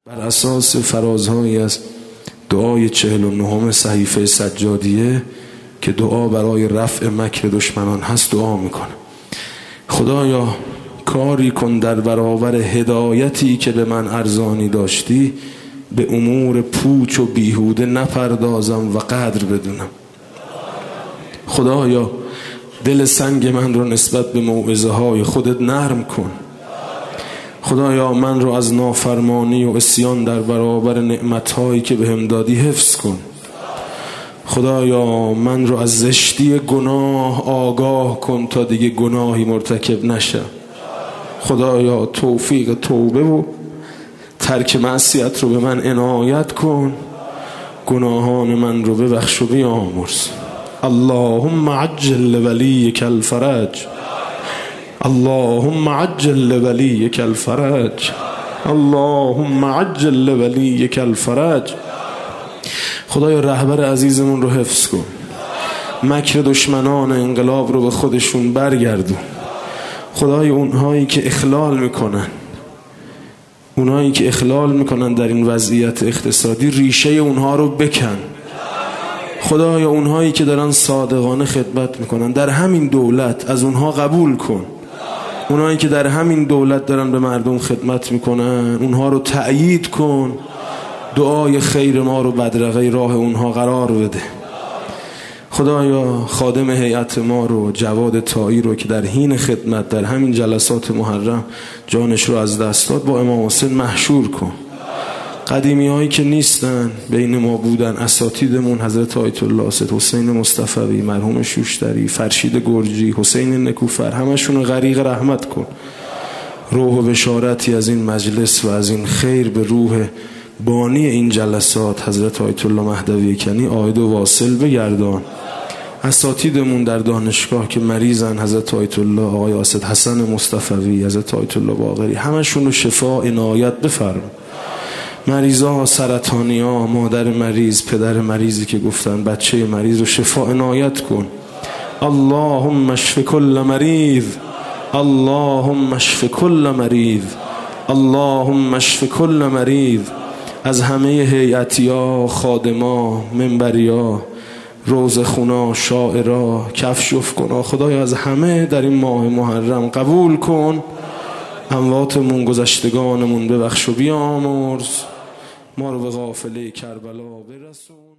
بر اساس فرازهایی از دعای 49 صحیفه سجادیه که دعا برای رفع مکر دشمنان هست دعا میکنه. خدایا کاری کن در برابر هدایتی که به من ارزانی داشتی، به امور پوچ و بیهوده نپردازم و قدر بدونم. خدایا دل سنگ من رو نسبت به موعظه های خودت نرم کن. خدایا من رو از نافرمانی و عصیان در برابر نعمتهایی که بهم دادی حفظ کن. خدایا من رو از زشتی گناه آگاه کن تا دیگه گناهی مرتکب نشم. خدایا توفیق توبه و ترک معصیت رو به من عنایت کن. گناهان من رو ببخش و بیامرز. اللهم عجل لولیک الفرج، اللهم عجل لولیک الفرج، اللهم عجل لولیک الفرج. خدایا رهبر عزیزمون رو حفظ کن. مکر دشمنان انقلاب رو به خودشون برگردون. خدای اونهایی که اخلال میکنن در این وضعیت اقتصادی، ریشه اونها رو بکن. خدایا اونهایی که دارن صادقانه خدمت میکنن در همین دولت از اونها قبول کن. اونهایی که در همین دولت دارن به مردم خدمت میکنن اونها رو تأیید کن. دعای خیر ما رو بدرقه راه اونها قرار بده. خدایا خادم هیئت ما رو، جواد طایی رو که در حین خدمت در همین جلسات محرم جانش رو از دست داد، با امام حسین محشور کن. قدیمی هایی که نیستن بین ما بودن، اساتیدمون حضرت آیت الله سید حسین مصطفوی، مرحوم شوشتری، فرشید گرجی، حسین نکوفر، همشون غریق رحمت کن. روح و بشارتی از این مجلس و از این خیر به روح بانی این جلسات حضرت آیت الله مهدوی کنی عاید و واصل بگردان. اساتیدمون در دانشگاه که مریضن، حضرت آیت الله آقای اسد حسن مصطفوی، حضرت آیت الله باقری، همشون رو شفا عنایت بفرما. مریضا، سرطانیا، مادر مریض، پدر مریضی که گفتن، بچه مریض رو شفا عنایت کن. اللهم اشف کل مریض، اللهم اشف کل مریض، اللهم اشف کل مریض. از همه هیئتیا، خادما، منبریا، روزخونا، شاعرا، کفشف کنا، خدایا از همه در این ماه محرم قبول کن. امواتمون، گذشتگانمون ببخش و بیامرز. ما رو به قافله کربلا برسون.